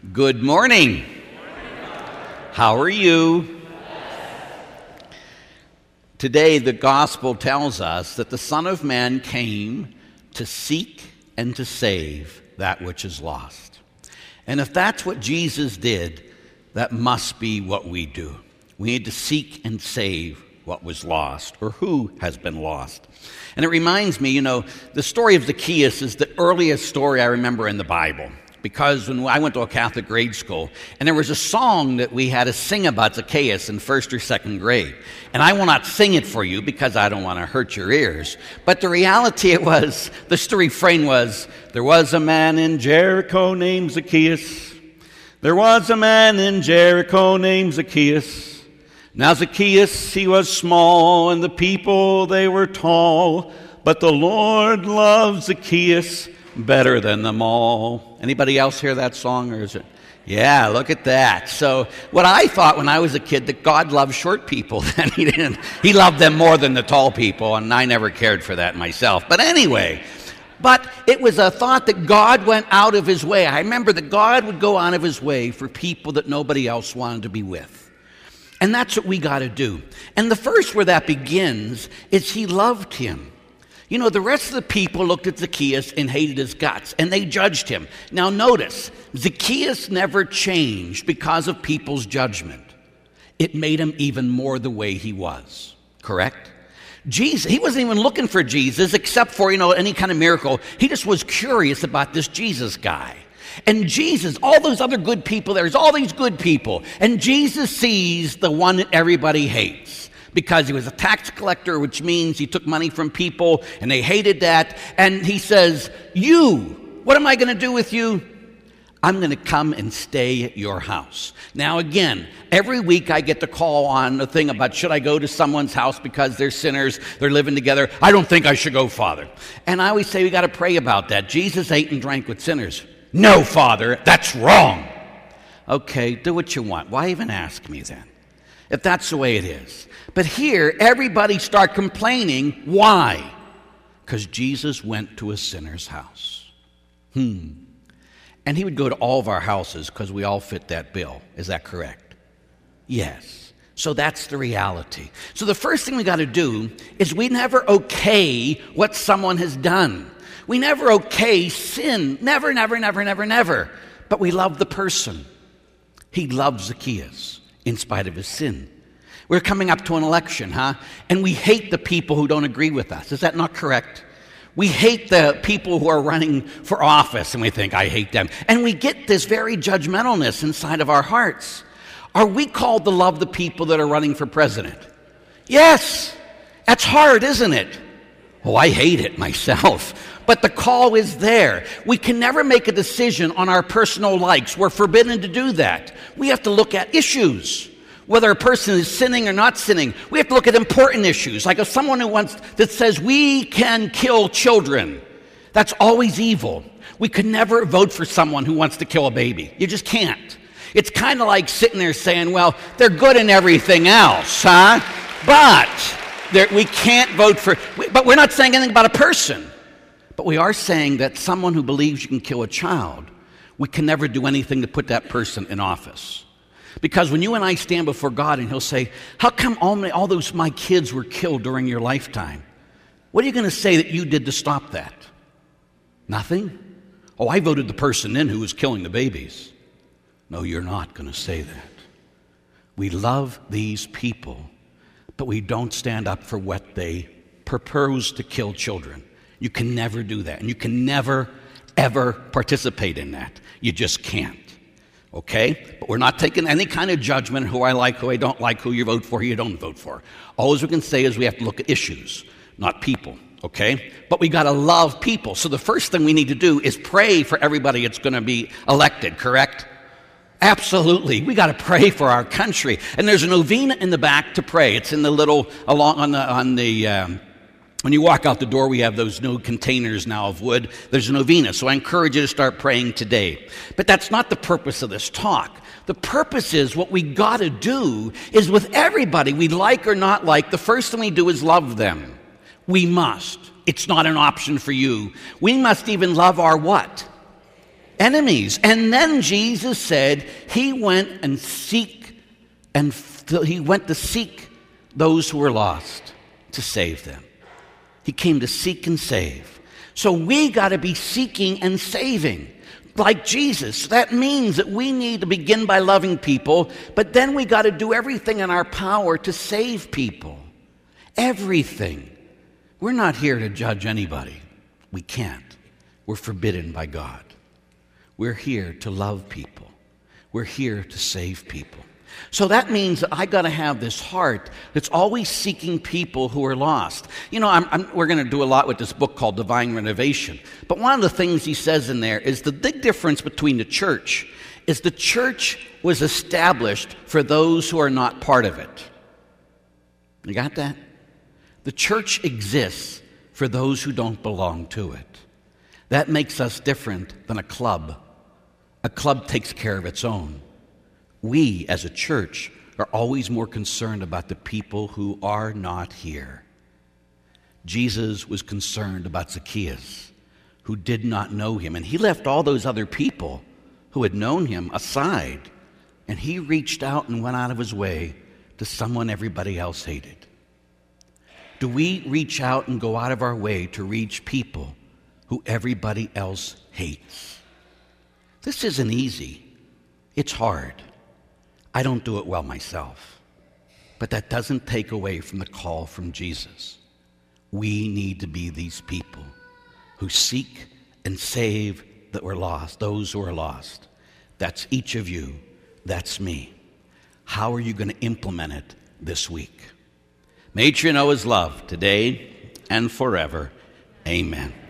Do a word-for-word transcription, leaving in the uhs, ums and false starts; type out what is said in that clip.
Good morning. How are you? Today, the gospel tells us that the Son of Man came to seek and to save that which is lost. And if that's what Jesus did, that must be what we do. We need to seek and save what was lost, or who has been lost. And it reminds me, you know, the story of Zacchaeus is the earliest story I remember in the Bible. Because when I went to a Catholic grade school, and there was a song that we had to sing about Zacchaeus in first or second grade. And I will not sing it for you because I don't want to hurt your ears. But the reality it was, the refrain was, there was a man in Jericho named Zacchaeus. There was a man in Jericho named Zacchaeus. Now Zacchaeus, he was small, and the people, they were tall. But the Lord loved Zacchaeus better than them all. Anybody else hear that song, or is it? Yeah, look at that. So what I thought when I was a kid, that God loved short people, and he didn't. He loved them more than the tall people, and I never cared for that myself. But anyway, but it was a thought that God went out of his way. I remember that God would go out of his way for people that nobody else wanted to be with. And that's what we got to do. And the first where that begins is he loved him. You know, the rest of the people looked at Zacchaeus and hated his guts, and they judged him. Now notice, Zacchaeus never changed because of people's judgment. It made him even more the way he was, correct? Jesus, he wasn't even looking for Jesus except for, you know, any kind of miracle. He just was curious about this Jesus guy. And Jesus, all those other good people, there's all these good people. And Jesus sees the one that everybody hates. Because he was a tax collector, which means he took money from people, and they hated that. And he says, you, what am I going to do with you? I'm going to come and stay at your house. Now again, every week I get the call on the thing about should I go to someone's house because they're sinners, they're living together. I don't think I should go, Father. And I always say we got to pray about that. Jesus ate and drank with sinners. No, Father, that's wrong. Okay, do what you want. Why even ask me then? If that's the way it is. But here, everybody start complaining. Why? Because Jesus went to a sinner's house. Hmm. And he would go to all of our houses because we all fit that bill. Is that correct? Yes. So that's the reality. So the first thing we got to do is we never okay what someone has done. We never okay sin. Never, never, never, never, never. But we love the person. He loved Zacchaeus in spite of his sin. We're coming up to an election, huh? And we hate the people who don't agree with us. Is that not correct? We hate the people who are running for office, and we think, I hate them. And we get this very judgmentalness inside of our hearts. Are we called to love the people that are running for president? Yes. That's hard, isn't it? Oh, I hate it myself. But the call is there. We can never make a decision on our personal likes. We're forbidden to do that. We have to look at issues. Whether a person is sinning or not sinning, we have to look at important issues. Like if someone who wants that says we can kill children, that's always evil. We could never vote for someone who wants to kill a baby. You just can't. It's kind of like sitting there saying, well, they're good in everything else, huh? But we can't vote for, but we're not saying anything about a person. But we are saying that someone who believes you can kill a child, we can never do anything to put that person in office. Because when you and I stand before God and he'll say, how come all, my, all those my kids were killed during your lifetime? What are you going to say that you did to stop that? Nothing? Oh, I voted the person in who was killing the babies. No, you're not going to say that. We love these people, but we don't stand up for what they propose to kill children. You can never do that. And you can never, ever participate in that. You just can't. Okay? But we're not taking any kind of judgment, who I like, who I don't like, who you vote for, who you don't vote for. All we can say is we have to look at issues, not people. Okay? But we got to love people. So the first thing we need to do is pray for everybody that's going to be elected, correct? Absolutely. We got to pray for our country. And there's a novena in the back to pray. It's in the little, along on the, on the, um, when you walk out the door, we have those new containers now of wood. There's a novena, so I encourage you to start praying today. But that's not the purpose of this talk. The purpose is what we got to do is with everybody, we like or not like, the first thing we do is love them. We must. It's not an option for you. We must even love our what? enemies. And then Jesus said he went and seek and f- he went to seek those who were lost to save them. He came to seek and save. So we got to be seeking and saving like Jesus. That means that we need to begin by loving people, but then we got to do everything in our power to save people. Everything. We're not here to judge anybody. We can't. We're forbidden by God. We're here to love people. We're here to save people. So that means that I got to have this heart that's always seeking people who are lost. You know, I'm, I'm, we're going to do a lot with this book called Divine Renovation. But one of the things he says in there is the big difference between the church is the church was established for those who are not part of it. You got that? The church exists for those who don't belong to it. That makes us different than a club. A club takes care of its own. We, as a church, are always more concerned about the people who are not here. Jesus was concerned about Zacchaeus, who did not know him. And he left all those other people who had known him aside. And he reached out and went out of his way to someone everybody else hated. Do we reach out and go out of our way to reach people who everybody else hates? This isn't easy. It's hard. I don't do it well myself. But that doesn't take away from the call from Jesus. We need to be these people who seek and save that were lost, those who are lost. That's each of you. That's me. How are you going to implement it this week? May you know his love today and forever. Amen.